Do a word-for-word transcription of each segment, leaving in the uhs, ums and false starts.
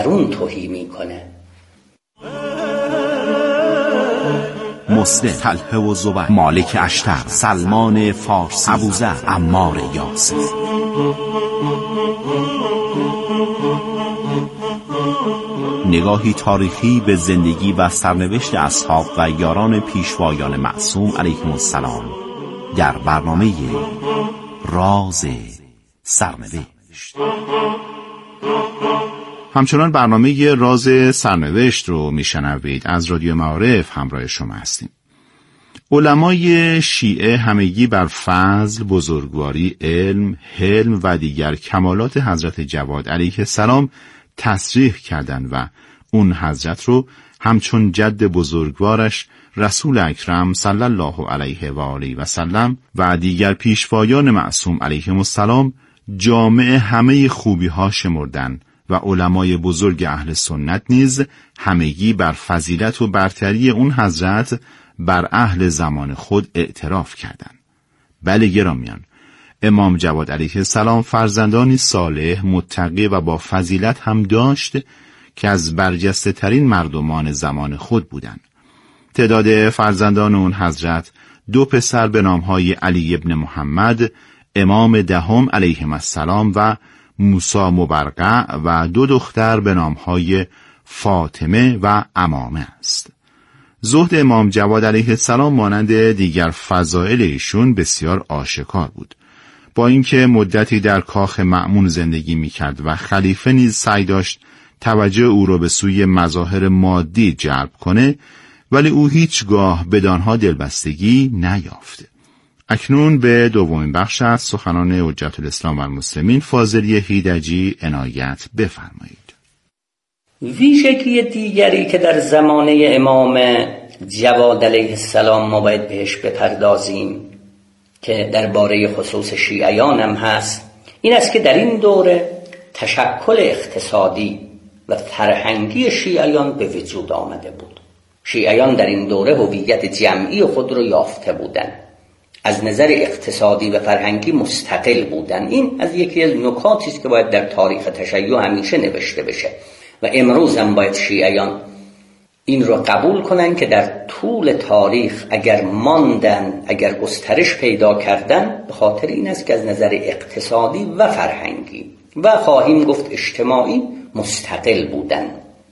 اون توهی میکنه. مسلم، طلحه و زبیر، مالک اشتر، سلمان فارسی، ابوذر، عمار یاسر. نگاهی تاریخی به زندگی و سرنوشت اصحاب و یاران پیشوایان معصوم علیهم السلام در برنامه راز سرنوشت. همچنان برنامه راز سرنوشت رو میشنوید. از رادیو معارف همراه شما هستیم. علمای شیعه همگی بر فضل، بزرگواری، علم، حلم و دیگر کمالات حضرت جواد علیه السلام تصریح کردند و اون حضرت رو همچون جد بزرگوارش رسول اکرم صلی الله علیه و آله و سلم و دیگر پیشوایان معصوم علیهم السلام جامع همه خوبی ها شمردن و علمای بزرگ اهل سنت نیز همگی بر فضیلت و برتری اون حضرت بر اهل زمان خود اعتراف کردند. بله گرامیان، امام جواد علیه السلام فرزندانی صالح، متقی و با فضیلت هم داشت که از برجسته ترین مردمان زمان خود بودند. تعداد فرزندان اون حضرت دو پسر به نامهای علی ابن محمد، امام دهم علیهم السلام و موسی مبرقع و دو دختر به نامهای فاطمه و امامه است. زهد امام جواد علیه السلام مانند دیگر فضائل ایشون بسیار آشکار بود. با اینکه مدتی در کاخ مأمون زندگی می‌کرد و خلیفه نیز سعی داشت توجه او را به سوی مظاهر مادی جلب کنه، ولی او هیچگاه بدانها دلبستگی نیافت. اکنون به دومین بخش از سخنان حجت الاسلام و المسلمین فاضلی هیدجی عنایت بفرمایید. ویژگی دیگری که در زمانه امام جواد علیه السلام ما باید بهش بپردازیم که درباره خصوص شیعیان هم هست، این است که در این دوره تشکل اقتصادی و فرهنگی شیعیان به وجود آمده بود. شیعیان در این دوره هویت جمعی خود رو یافته بودند، از نظر اقتصادی و فرهنگی مستقل بودند. این از یکی از نکاتی است که باید در تاریخ تشیع همیشه نوشته بشه و امروز هم باید شیعیان این رو قبول کنن که در طول تاریخ اگر ماندن، اگر گسترش پیدا کردن، به خاطر این است که از نظر اقتصادی و فرهنگی و خواهیم گفت اجتماعی مستقل بودن.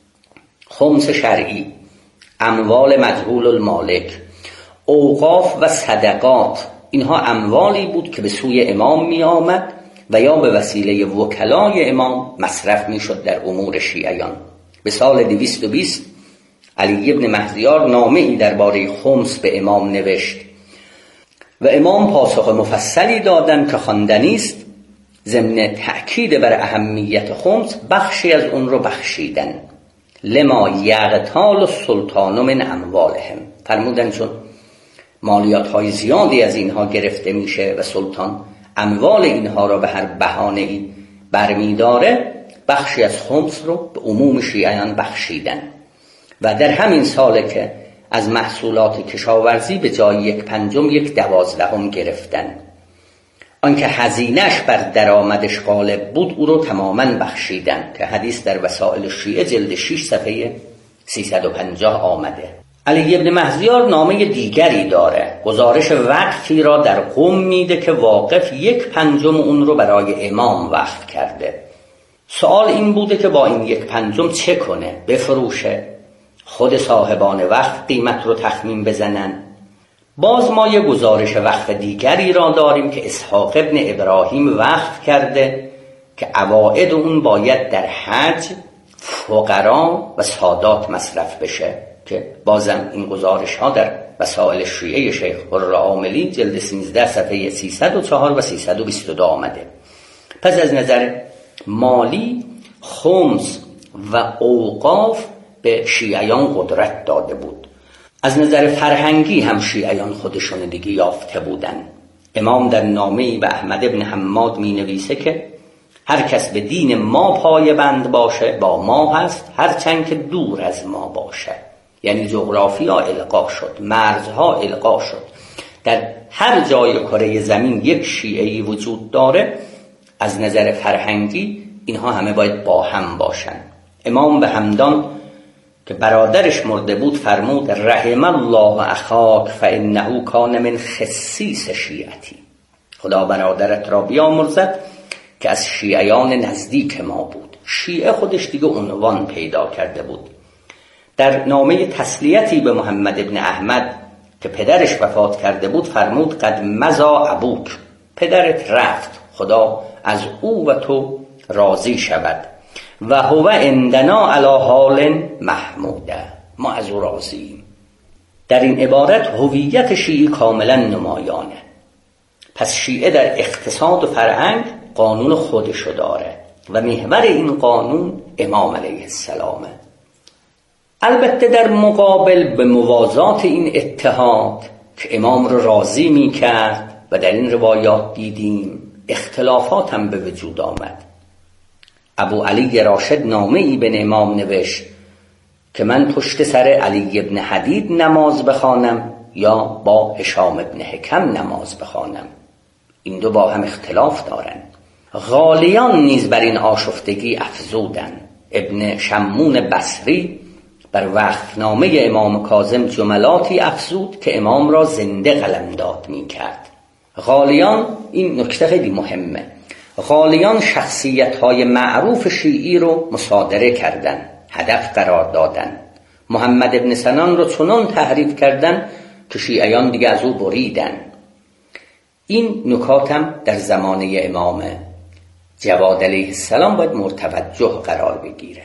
خمس شرعی، اموال مجهول المالک، اوقاف و صدقات، اینها اموالی بود که به سوی امام می آمد و یا به وسیله وکلای امام مصرف می شد در امور شیعیان. به سال دویست و بیست علی ابن مهدیار نامه‌ای درباره خمس به امام نوشت و امام پاسخ مفصلی دادند که خواندنی است. ضمن تأکید بر اهمیت خمس بخشی از اون رو بخشیدن. لما یغتال السلطان من اموالهم، فرمودن چون مالیات های زیادی از اینها گرفته میشه و سلطان اموال اینها را به هر بهانه‌ای برمیداره، بخشی از خمس رو به عموم شیعیان بخشیدن و در همین ساله که از محصولات کشاورزی به جای یک پنجم یک دوازدهم گرفتن. آنکه هزینه‌اش بر درآمدش غالب بود او رو تماماً بخشیدن که حدیث در وسائل شیعه جلد شش صفحه سیصد و پنجاه آمده. علی ابن مهدیار نامه دیگری داره، گزارش وقفی را در قم میده که واقف یک پنجم اون رو برای امام وقف کرده. سوال این بوده که با این یک پنجم چه کنه؟ بفروشه؟ خود صاحبان وقف قیمت رو تخمین بزنن؟ باز ما یه گزارش وقف دیگری را داریم که اسحاق ابن ابراهیم وقف کرده که عواید اون باید در حج، فقرا و سادات مصرف بشه که بازم این گزارش ها در وسائل شیعه شیخ الرعاملی جلد سیزده صفحه سیصد و چهار و سیصد و بیست و دو آمده. پس از نظر مالی خمس و اوقاف به شیعیان قدرت داده بود. از نظر فرهنگی هم شیعیان خودشون دیگه یافته بودن. امام در نامه‌ای به احمد ابن حماد می نویسه که هر کس به دین ما پایبند باشه با ما هست، هر چند که دور از ما باشه. یعنی جغرافیا القا شد، مرزها القا شد. در هر جای کره زمین یک شیعه‌ای وجود داره. از نظر فرهنگی اینها همه باید با هم باشن. امام به همدان که برادرش مرده بود فرمود رحم الله اخاک فانه کان من خصیص شیعتی، خدا برادرت را بیامرزد که از شیعیان نزدیک ما بود. شیعه خودش دیگه عنوان پیدا کرده بود. در نامه تسلیتی به محمد ابن احمد که پدرش وفات کرده بود فرمود قد مضا ابوک، پدرت رفت، خدا از او و تو راضی شود، و هو عندنا علی حال محموده، ما از او راضییم. در این عبارت هویت شیعی کاملا نمایانه. پس شیعه در اقتصاد و فرهنگ قانون خودشو داره و محور این قانون امام علیه السلامه. البته در مقابل به موازات این اتحاد که امام رو راضی می کرد و در این روایات دیدیم اختلافات هم به وجود آمد. ابو علی راشد نامه ای به امام نوشت که من پشت سر علی ابن حدید نماز بخوانم یا با هشام ابن حکم نماز بخوانم. این دو با هم اختلاف دارن. غالیان نیز بر این آشفتگی افزودن. ابن شمون بصری بر وقفنامه امام کاظم جملاتی افزود که امام را زنده قلمداد می کرد. غالیان، این نکته خیلی مهمه، غالیان شخصیت‌های معروف شیعی رو مصادره کردن، هدف قرار دادن. محمد ابن سنان رو چنان تحریف کردن که شیعیان دیگه از او بریدن. این نکات هم در زمانه امام جواد علیه السلام باید مرتوجه قرار بگیره.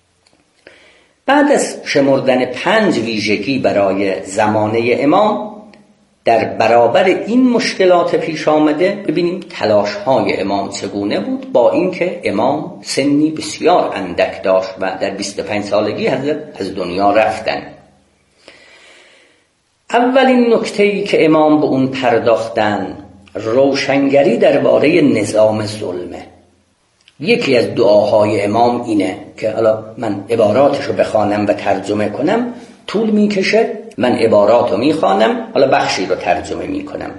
بعد از شمردن پنج ویژگی برای زمانه امام، در برابر این مشکلات پیش آمده ببینیم تلاش‌های امام چگونه بود، با اینکه امام سنی بسیار اندک داشت و در بیست و پنج سالگی حضرت از دنیا رفتن. اولین نکته‌ای که امام به اون پرداختن روشنگری درباره نظام ظلمه. یکی از دعاهای امام اینه که حالا من عباراتشو بخوانم و ترجمه کنم طول میکشه، من عباراتو میخوانم حالا بخشی رو ترجمه میکنم.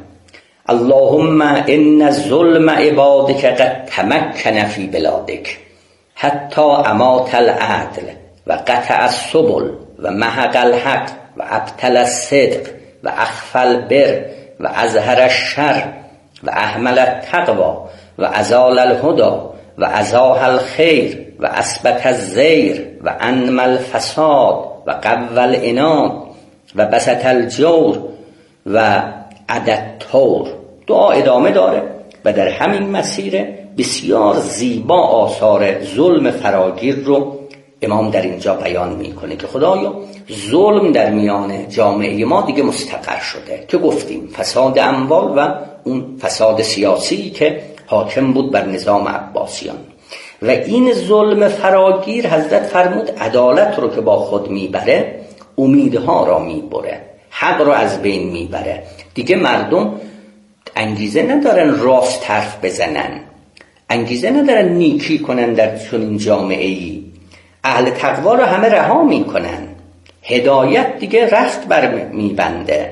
اللهم ان الظلم عبادك قد تمكن في بلادك حتى امات العدل و قطع السبل و محق الحق و ابطل الصدق و اخفى البر و اظهر الشر و اهمل التقوى و ازال الهدى و ازاح الخیر و اثبت الزیر و انم الفساد و قوى العناد و بسط الجور و عدد طور. دعا ادامه داره و در همین مسیر بسیار زیبا آثار ظلم فراگیر رو امام در اینجا بیان میکنه که خدایا ظلم در میان جامعه ما دیگه مستقر شده که گفتیم فساد اموال و اون فساد سیاسی که حاکم بود بر نظام عباسیان و این ظلم فراگیر حضرت فرمود عدالت رو که با خود میبره امیدها را میبره، حق رو از بین میبره. دیگه مردم انگیزه ندارن راست حرف بزنن، انگیزه ندارن نیکی کنن در چنین جامعه‌ای. اهل تقوا رو همه رها میکنن، هدایت دیگه رخت بر میبنده،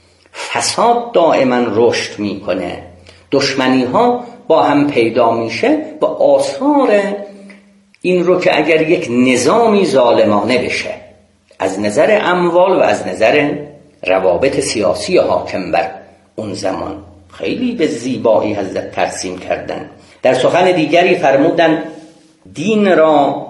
فساد دائما رشد میکنه، دشمنی ها با هم پیدا میشه و آثار این رو که اگر یک نظامی ظالمانه بشه از نظر اموال و از نظر روابط سیاسی حاکم بر اون زمان خیلی به زیبایی حضرت ترسیم کردن. در سخن دیگری فرمودن دین را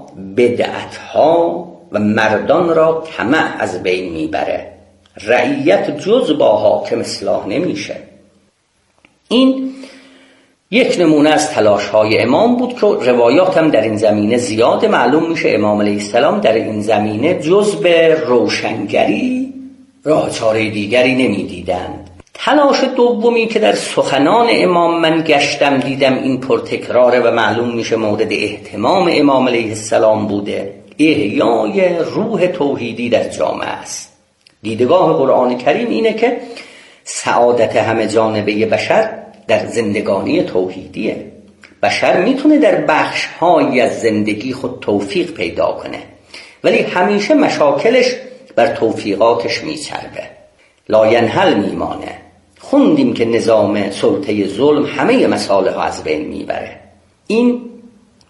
بدعتها و مردان را طمع از بین میبره، رعیت جز با حاکم اصلاح نمیشه. این یک نمونه از تلاش‌های امام بود که روایات هم در این زمینه زیاد معلوم میشه. امام علیه السلام در این زمینه جز به روشنگری راه چاره دیگری نمیدیدند. تلاش دومی که در سخنان امام من گشتم دیدم این پرتکراره و معلوم میشه مورد اهتمام امام علیه السلام بوده، احیای روح توحیدی در جامعه است. دیدگاه قرآن کریم اینه که سعادت همه جانبه بشر در زندگانی توحیدیه. بشر میتونه در بخش‌هایی از زندگی خود توفیق پیدا کنه ولی همیشه مشاکلش بر توفیقاتش میچربه، لاینحل میمانه. خوندیم که نظام سلطه ظلم همه مصالح از بین میبره. این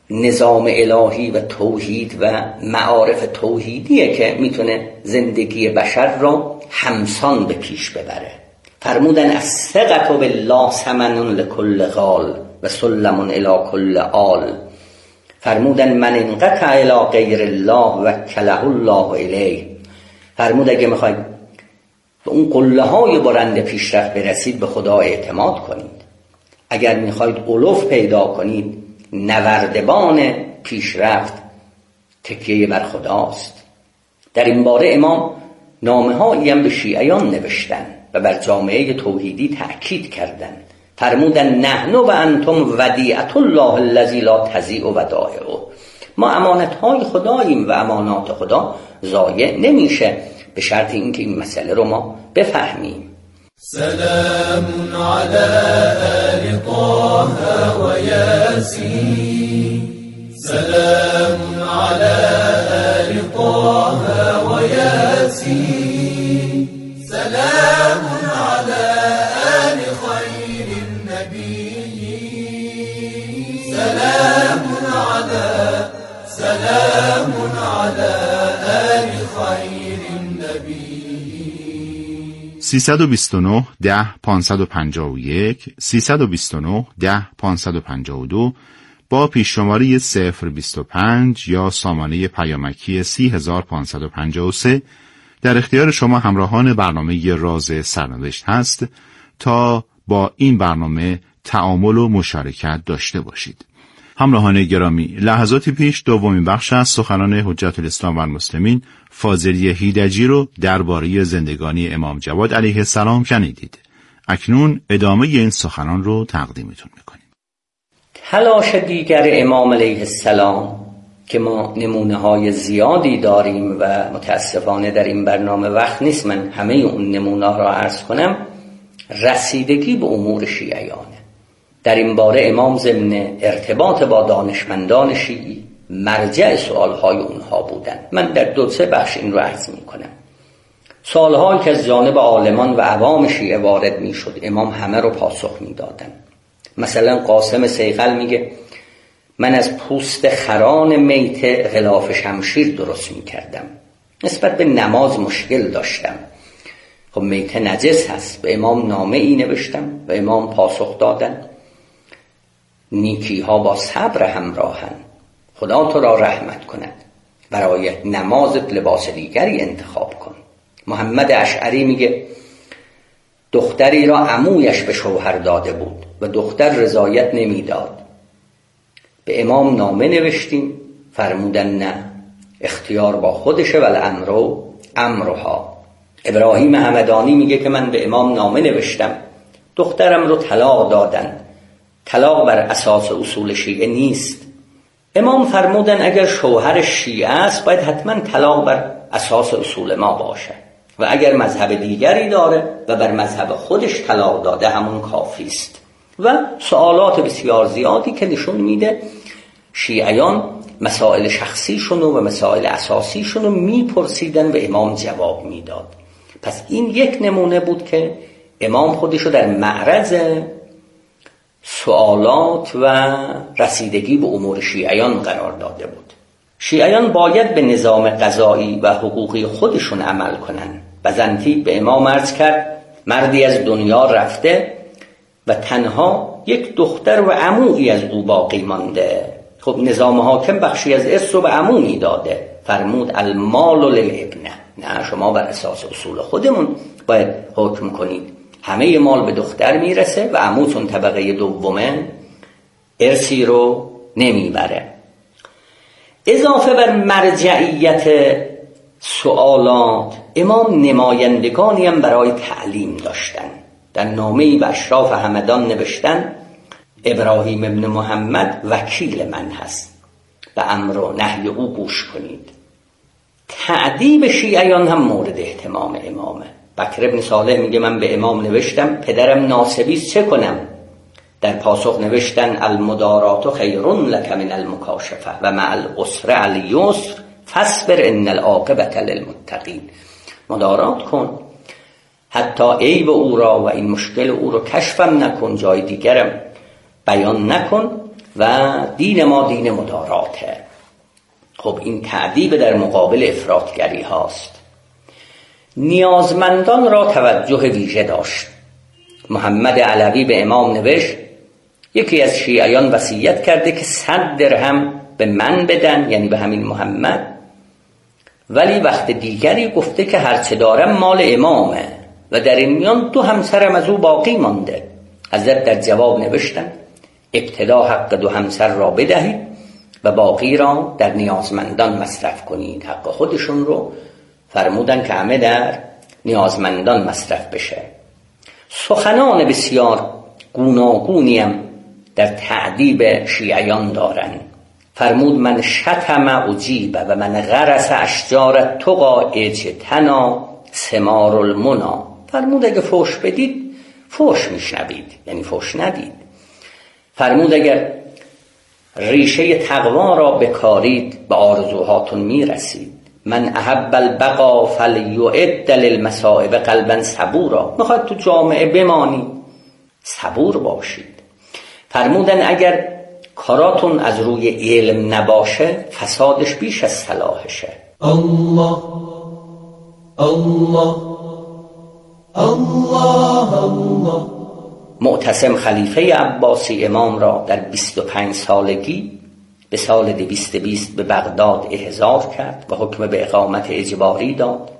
نظام الهی و توحید و معارف توحیدیه که میتونه زندگی بشر رو همسان به پیش ببره. فرمودن الثقة بالله ثمن لکل غال و سلم الی کل آل. فرمودن من انقطع الی غیر الله وکله الله الیه. فرمود اگه میخواید به اون قله های بلند پیشرفت برسید به خدا اعتماد کنید. اگر میخواید علو پیدا کنید نوردبان پیشرفت تکیه بر خداست. در این باره امام نامه هایی هم به شیعیان نوشتن و بر جامعه توحیدی تأکید کردند. فرمودن نحن و انتم ودیعة الله الذی لا تضیع ودائعه. ما امانت های خداییم و امانات خدا ضایع نمیشه، به شرط اینکه این مسئله رو ما بفهمیم. سلام علی آل طه و یاسین، سلام علی آل طه و یاسین، سلام علی آل خیر النبی، سلام علی سلام علی آل خیر النبی. سیصد و بیست و نه ده پانصد و پنجاه و یک سیصد و بیست و نه ده پانصد و پنجاه و دو با پیش شماره صفر بیست و پنج یا سامانه پیامکی سی هزار پانصد و پنجاه و سه در اختیار شما همراهان برنامه راز سرنوشت هست تا با این برنامه تعامل و مشارکت داشته باشید. همراهان گرامی، لحظاتی پیش دومین بخش از سخنان حجت الاسلام و المسلمین فاضلی هیدجی رو درباره زندگانی امام جواد علیه السلام شنیدید. اکنون ادامه این سخنان رو تقدیمتون میکنیم. تلاش دیگر امام علیه السلام که ما نمونه های زیادی داریم و متاسفانه در این برنامه وقت نیست من همه اون نمونه را عرض کنم، رسیدگی به امور شیعیانه. در این باره امام ضمن ارتباط با دانشمندان شیعی مرجع سوالهای اونها بودن. من در دو سه بخش این رو عرض می کنم. سوالهایی که از جانب عالمان و عوام شیعه وارد می شد امام همه رو پاسخ می دادن. مثلا قاسم صیقل میگه من از پوست خران میته غلاف شمشیر درست می کردم. نسبت به نماز مشکل داشتم. خب میته نجس هست. به امام نامه ای نوشتم و امام پاسخ دادن نیکی ها با صبر همراهن، خدا تو را رحمت کند، برای نمازت لباس دیگری انتخاب کن. محمد اشعری میگه دختری را عمویش به شوهر داده بود و دختر رضایت نمیداد. به امام نامه نوشتیم، فرمودن نه، اختیار با خودشه و الامر امرها. ابراهیم همدانی میگه که من به امام نامه نوشتم، دخترم رو طلاق دادن. طلاق بر اساس اصول شیعه نیست. امام فرمودن اگر شوهر شیعه است باید حتما طلاق بر اساس اصول ما باشه و اگر مذهب دیگری داره و بر مذهب خودش طلاق داده همون کافی است. و سوالات بسیار زیادی که نشون میده شیعیان مسائل شخصیشون و مسائل اساسیشون رو میپرسیدن و امام جواب میداد. پس این یک نمونه بود که امام خودش رو در معرض سوالات و رسیدگی به امور شیعیان قرار داده بود. شیعیان باید به نظام قضایی و حقوقی خودشون عمل کنن. بزنطی به امام عرض کرد مردی از دنیا رفته و تنها یک دختر و عمویی از او باقی مانده. خب نظام حاکم بخشی از ارث رو به عمو میداده. فرمود المال للابنه، نه شما بر اساس اصول خودمون باید حکم کنید. همه مال به دختر میرسه و عمو چون طبقه دومه ارثی رو نمیبره. اضافه بر مرجعیت سوالات امام نمایندگانی هم برای تعلیم داشتن. در نامه‌ای به اشراف همدان نوشتن ابراهیم ابن محمد وکیل من هست، به امر و نهی او گوش کنید. تعدیب شیعیان هم مورد اهتمام امامه. بکر ابن صالح میگه من به امام نوشتم پدرم ناسبیست چه کنم؟ در پاسخ نوشتن المدارات خیر لک من المکاشفه و مع العسر الیسر فاصبر ان العاقبة للمتقین. مدارات کن، حتی عیب او را و این مشکل او را کشفم نکن، جای دیگرم بیان نکن و دین ما دین مداراته. خب این تعذیب در مقابل افراطگری هاست. نیازمندان را توجه ویژه داشت. محمد علوی به امام نوشت یکی از شیعیان وصیت کرده که صد درهم به من بدن، یعنی به همین محمد، ولی وقت دیگری گفته که هرچه دارم مال امامه و در این میان دو همسرم از او باقی مانده. حضرت در جواب نوشتن ابتدا حق دو همسر را بدهید و باقی را در نیازمندان مصرف کنید. حق خودشون رو فرمودن که همه در نیازمندان مصرف بشه. سخنان بسیار گوناگونیم در تعذیب شیعیان دارن. فرمود من شتم اجیب و من غرس اشجار تقا اجتنا ثمار المنا. فرمود اگه فوش بدید فوش میشنوید، یعنی فوش ندید. فرمود اگر ریشه تقوا را بکارید به آرزوهاتون میرسید. من احب البقا فلیعد للمصائب قلبا صبورا. میخواد تو جامعه بمانید صبور باشید. فرمودن اگر کاراتون از روی علم نباشه فسادش بیش از صلاحشه. الله الله الله الله. معتصم خلیفه عباسی امام را در بیست و پنج سالگی به سال دویست بیست به بغداد احضار کرد و حکم به اقامت اجباری داد.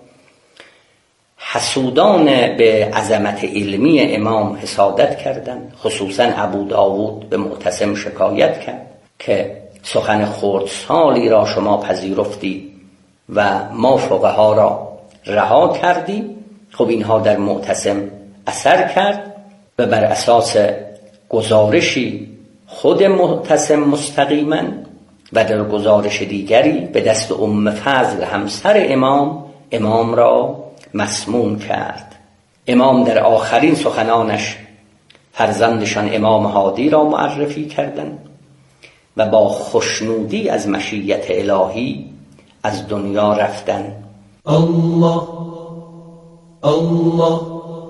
حسودان به عظمت علمی امام حسادت کردند، خصوصا ابو داود به معتصم شکایت کرد که سخن خردسالی را شما پذیرفتی و ما فقها را رها کردی. خب اینها در معتصم اثر کرد و بر اساس گزارشی خود معتصم مستقیما و در گزارش دیگری به دست ام فضل همسر امام امام را مسموم کرد. امام در آخرین سخنانش فرزندشان امام هادی را معرفی کردند و با خوشنودی از مشیت الهی از دنیا رفتند. الله الله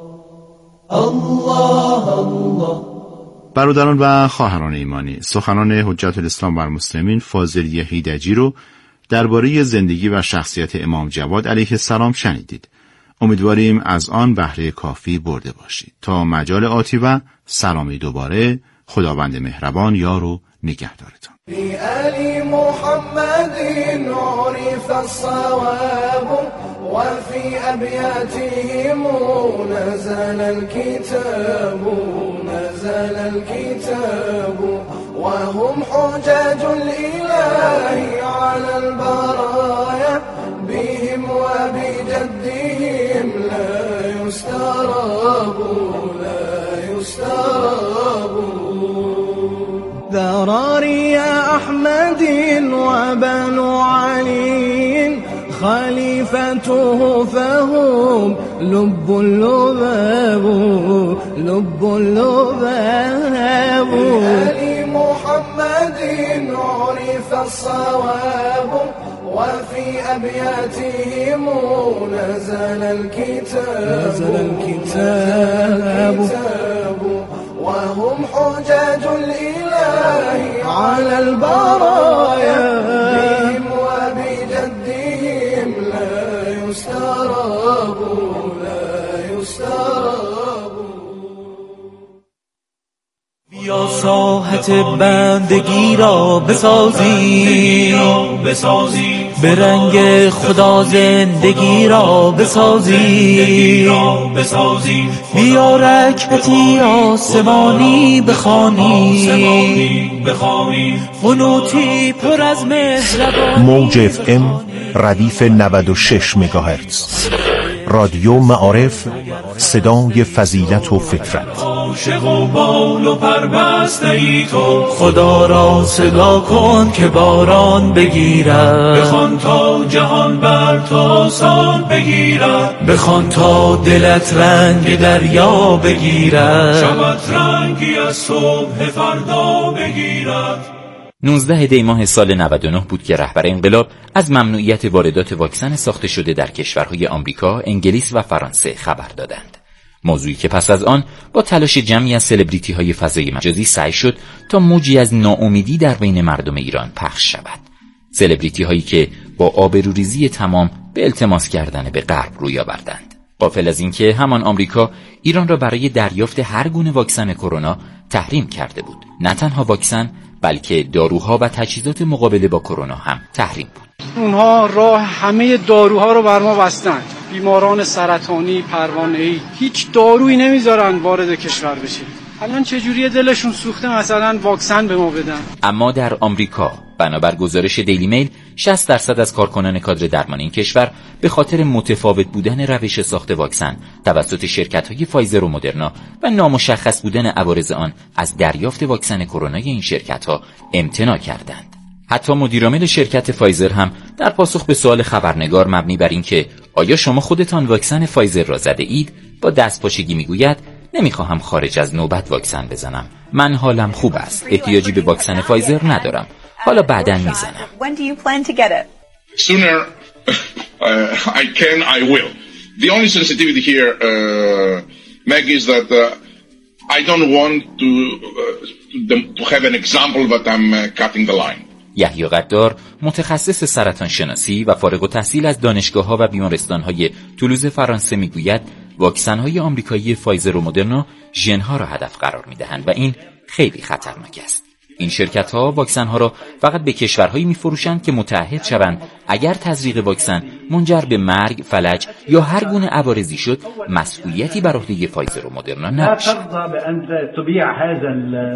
الله الله. برادران و خواهران ایمانی، سخنان حجت الاسلام بر مسلمین فاضلی هیدجی رو درباره زندگی و شخصیت امام جواد علیه السلام شنیدید. امیدواریم از آن بهره کافی برده باشید. تا مجال آتی و سلامی دوباره. خداوند مهربان یار و نگهدارتان. لآل محمد عرف الصواب وفي أبياتهم نزل الكتاب نزل الكتاب وهم حجاج الإله على البرايا بهم وبجدهم لا يستراب لا يستراب. ذراري أحمد وبنو علي خليفته فهم لب اللباب لب اللباب. لآل محمد عرف الصواب وفي أبياتهم نزل الكتاب نزل الكتاب وهم حجاج الإله على البرايا بهم وبجدهم لا يستراب لا يستراب. بیا ساحت بندگی را بسازی به رنگ خدا زندگی را بسازی بیا رکعتی آسمانی بخوانی قنوتی پر از مهربانی. موج اف ام ردیف نود و شش مگاهرتز رادیو معارف، صدای فضیلت و فطرت. عاشق و بال و پربسته ای تو خدا را صدا کن که باران بگیرد. بخوان تا جهان بر تو آسان بگیرد. بخوان تا دلت رنگ دریا بگیرد. شبت رنگی از صبح فردا بگیرد. نوزده دی ماه سال نود و نه بود که رهبر انقلاب از ممنوعیت واردات واکسن ساخته شده در کشورهای آمریکا، انگلیس و فرانسه خبر دادند. موضوعی که پس از آن با تلاش جمعی از سلبریتی های فضای مجازی سعی شد تا موجی از ناامیدی در بین مردم ایران پخش شود. سلبریتی هایی که با آبروریزی تمام به التماس کردن به غرب روی آوردند. غافل از اینکه همان آمریکا ایران را برای دریافت هر گونه واکسن کرونا تحریم کرده بود. نه تنها واکسن بلکه داروها و تجهیزات مقابله با کرونا هم تحریم بود. اونها راه همه داروها رو بر ما بستن. بیماران سرطانی، پروانه‌ای هیچ دارویی نمیذارن وارد کشور بشه. الان چجوری دلشون سوخته مثلا واکسن به ما بدن؟ اما در آمریکا بنابر گزارش دیلی میل شصت درصد از کارکنان کادر درمانی این کشور به خاطر متفاوت بودن روش ساخت واکسن توسط شرکت‌های فایزر و مدرنا و نامشخص بودن عوارض آن از دریافت واکسن کرونا این شرکت‌ها امتناع کردند. حتی مدیرعامل شرکت فایزر هم در پاسخ به سوال خبرنگار مبنی بر اینکه آیا شما خودتان واکسن فایزر را زده اید با دستپاچگی میگوید نمیخواهم خارج از نوبت واکسن بزنم. من حالم خوب است. احتیاجی به واکسن فایزر ندارم. حالا بعداً میزنم. When do you plan to get it? Sooner uh, I can, I will. The only sensitivity here, uh, Meg, is that uh, I don't want to uh, to have an example that I'm uh, cutting the line. یحیی قدار متخصص سرطان شناسی و فارغ التحصیل از دانشگاه‌ها و بیمارستان‌های تولوز فرانسه میگوید واکسن‌های آمریکایی فایزر و مدرنا ژن‌ها را هدف قرار می‌دهند و این خیلی خطرناک است. این شرکت‌ها واکسن‌ها را فقط به کشورهایی می‌فروشند که متعهد شوند اگر تزریق واکسن منجر به مرگ، فلج یا هر گونه عوارضی شد مسئولیتی بر عهده فایزر و مدرنا نباشد. لا ترضى بأن تبيع هذا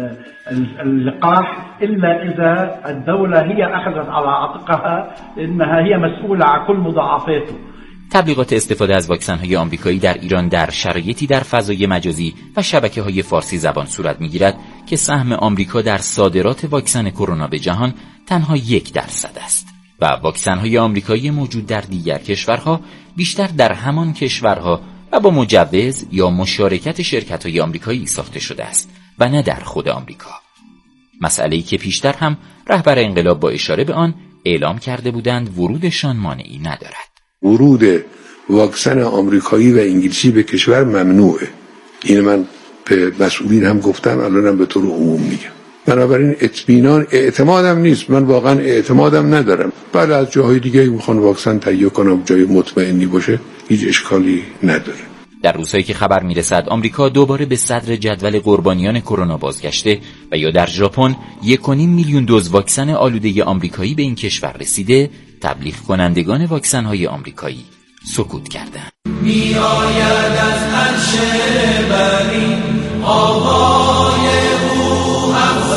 اللقاح إلا إذا الدولة هي أخذت على عاتقها إنها هي مسؤولة عن كل مضاعفاته. تبلیغات استفاده از واکسن‌های آمریکایی در ایران در شرایطی در فضای مجازی و شبکه‌های فارسی زبان صورت می‌گیرد که سهم آمریکا در صادرات واکسن کرونا به جهان تنها یک درصد است و واکسن‌های آمریکایی موجود در دیگر کشورها بیشتر در همان کشورها و با مجوز یا مشارکت شرکت‌های آمریکایی ساخته شده است و نه در خود آمریکا. مسئله‌ای که پیشتر هم رهبر انقلاب با اشاره به آن اعلام کرده بودند ورودشان مانعی ندارد. ورود واکسن آمریکایی و انگلیسی به کشور ممنوعه. این من به مسئولین هم گفتم، الانم به طور عموم میگم. بنابراین اطمینان اعتمادم نیست، من واقعا اعتمادم ندارم. بله از جاهای دیگه میخوان واکسن تهیه کنم جای مطمئنی باشه، هیچ اشکالی نداره. در روزهایی که خبر میرسد آمریکا دوباره به صدر جدول قربانیان کرونا بازگشته و یا در ژاپن یک و نیم میلیون دوز واکسن آلوده آمریکایی به این کشور رسیده، تبلیغ کنندگان واکسن‌های آمریکایی سکوت کردند. میآید از عرش بری آوای او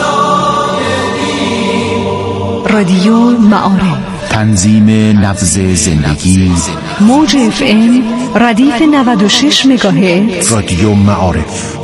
افزایدی. رادیو معارف، تنظیم نبض زندگی، موج اف ام ردیف نود و شش مگاهرتز. رادیو معارف.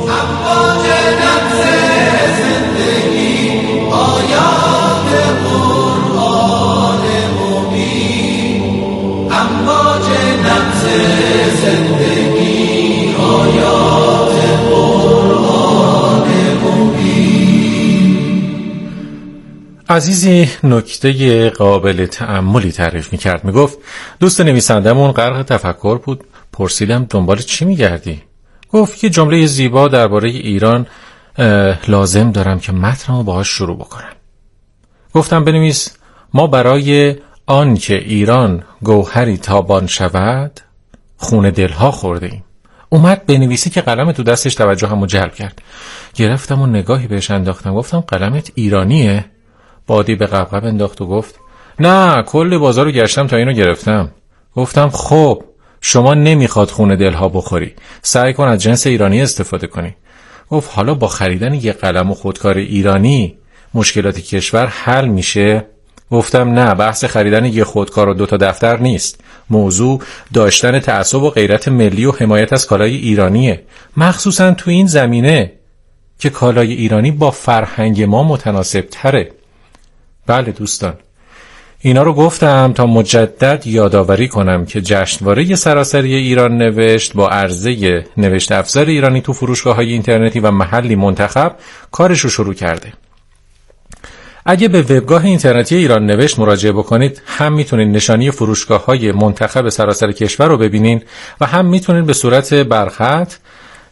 عزیزی نکته قابل تأملی تعریف می‌کرد. میگفت دوست نویسندمون غرق تفکر بود. پرسیدم دنبال چی می‌گردی؟ گفت یه جمله زیبا درباره ایران لازم دارم که متنمو باهاش شروع بکنم. گفتم بنویس ما برای آن که ایران گوهری تابان شود خون دلها خورده ایم. اومد بنویسی که قلم تو دستش توجهمو جلب کرد. گرفتم و نگاهی بهش انداختم. گفتم قلمت ایرانیه؟ بادی به قبقب انداخت و گفت نه کل بازارو گشتم تا اینو گرفتم. گفتم خب شما نمیخواد خون دلها بخوری، سعی کن از جنس ایرانی استفاده کنی. گفت حالا با خریدن یه قلم و خودکار ایرانی مشکلات کشور حل میشه؟ گفتم نه، بحث خریدن یه خودکار و دوتا دفتر نیست. موضوع داشتن تعصب و غیرت ملی و حمایت از کالای ایرانیه، مخصوصا تو این زمینه که کالای ایرانی با فرهنگ ما متناسب تره. بله دوستان، اینا رو گفتم تا مجدد یادآوری کنم که جشنواره سراسری ایران نوشت با عرضه نوشت افزار ایرانی تو فروشگاه‌های اینترنتی و محلی منتخب کارش رو شروع کرده. اگه به وبگاه اینترنتی ایران نوشت مراجعه بکنید هم میتونید نشانی فروشگاه‌های منتخب سراسر کشور رو ببینین و هم میتونید به صورت برخط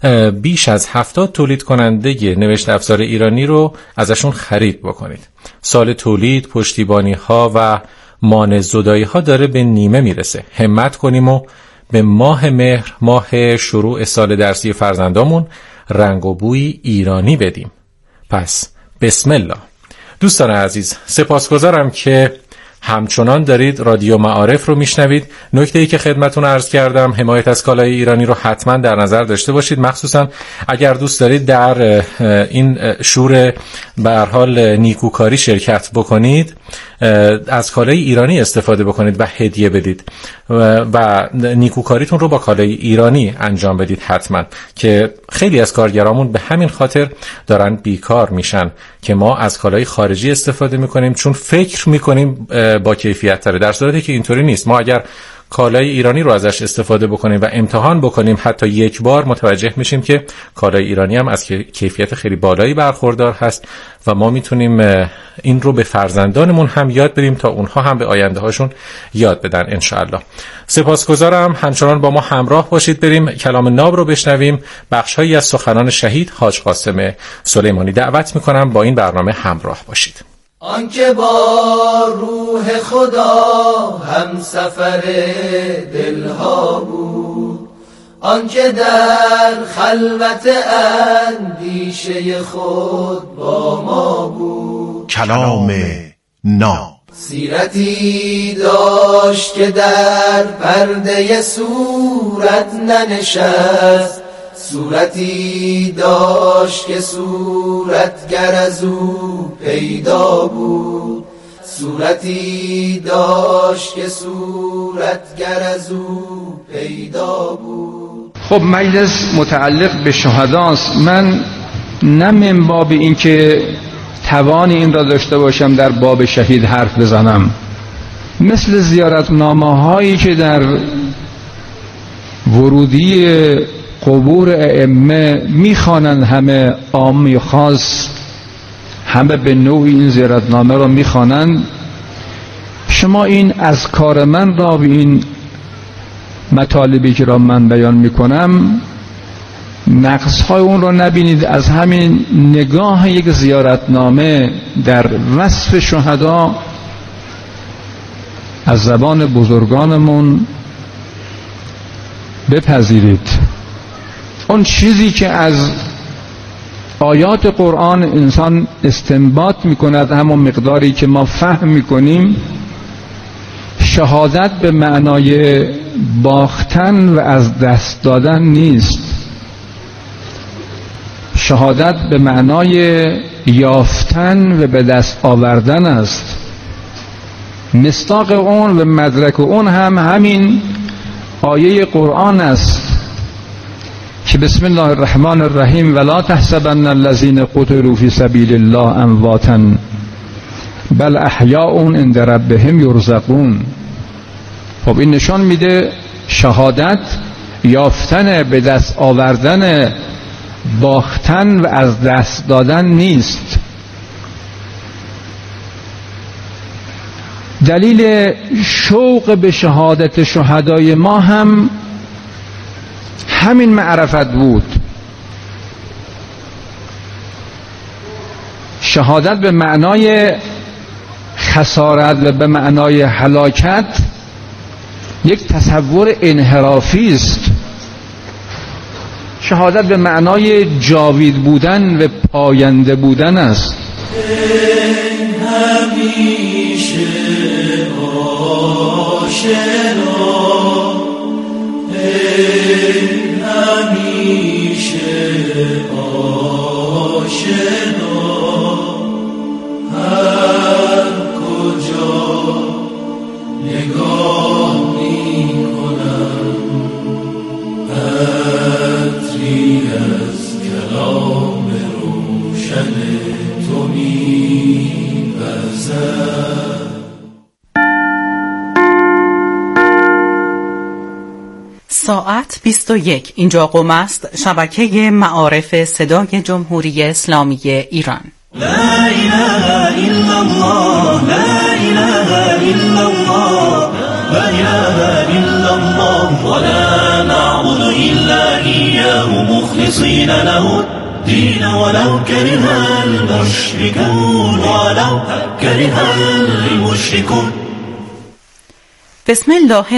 بیش از هفتاد تولید کننده نوشت افزار ایرانی رو ازشون خرید بکنید. سال تولید، پشتیبانی ها و مانع زدایی ها داره به نیمه میرسه. همت کنیم و به ماه مهر، ماه شروع سال درسی فرزندامون، رنگ و بوی ایرانی بدیم. پس بسم الله. دوستان عزیز، سپاسگزارم که همچنان دارید رادیو معارف رو میشنوید. نکته‌ای که خدمتتون عرض کردم، حمایت از کالای ایرانی رو حتما در نظر داشته باشید، مخصوصا اگر دوست دارید در این شور به هر حال نیکوکاری شرکت بکنید، از کالای ایرانی استفاده بکنید و هدیه بدید و نیکوکاریتون رو با کالای ایرانی انجام بدید حتما، که خیلی از کارگرامون به همین خاطر دارن بیکار میشن که ما از کالای خارجی استفاده میکنیم چون فکر میکنیم با کیفیت تره، در صورتی که اینطوری نیست. ما اگر کالای ایرانی رو ازش استفاده بکنیم و امتحان بکنیم حتی یک بار، متوجه میشیم که کالای ایرانی هم از کیفیت خیلی بالایی برخوردار هست و ما میتونیم این رو به فرزندانمون هم یاد بدیم تا اونها هم به آینده هاشون یاد بدن انشاءالله. سپاسگزارم، همچنان با ما همراه باشید. بریم کلام ناب رو بشنویم، بخشهایی از سخنان شهید حاج قاسم سلیمانی. دعوت میکنم با این برنامه همراه باشید. آنکه با روح خدا هم سفر دلها بود، آنکه در خلوت اندیشه خود با ما بود. کلام ناب. سیرتی داشت که در پرده صورت ننشست، صورتی داشت که صورتگر از او پیدا بود، صورتی داشت که صورتگر از او پیدا بود. خب مجلس متعلق به شهداست. من نه من باب این که توان این را داشته باشم در باب شهید حرف بزنم، مثل زیارتنامه هایی که در ورودی قبور ائمه میخوانند، همه عامی خاص همه به نوعی این زیارتنامه را میخوانند. شما این از کار من را به این مطالبی که را من بیان میکنم نقصهای اون را نبینید، از همین نگاه یک زیارتنامه در وصف شهدا از زبان بزرگانمون بپذیرید. اون چیزی که از آیات قرآن انسان استنباط میکند، همون مقداری که ما فهم میکنیم. شهادت به معنای باختن و از دست دادن نیست، شهادت به معنای یافتن و به دست آوردن است. مصداق اون و مدرک اون هم همین آیه قرآن است که بسم الله الرحمن الرحیم ولا تحسبن الذين قتلوا في سبيل الله امواتا بل احیاء عند ربهم یرزقون. خب این نشان میده شهادت یافتن، به دست آوردن، باختن و از دست دادن نیست. دلیل شوق به شهادت شهدای ما هم همین معرفت بود. شهادت به معنای خسارت و به معنای هلاکت یک تصور انحرافی است. شهادت به معنای جاوید بودن و پاینده بودن است. همیشه آشنا، همیشه آشنا، هر کجا نگاه می کنم عطری از کلام روشن تو می وزد. ساعت بیست و یک. اینجا قم است شبکه معارف صدای جمهوری اسلامی ایران. لا اله الا الله، لا اله الا الله، لا إله إلا الله ولا نعبد إلا إياه مخلصين له الدين ولو كره المشركون ولو كره المشركون. بسم الله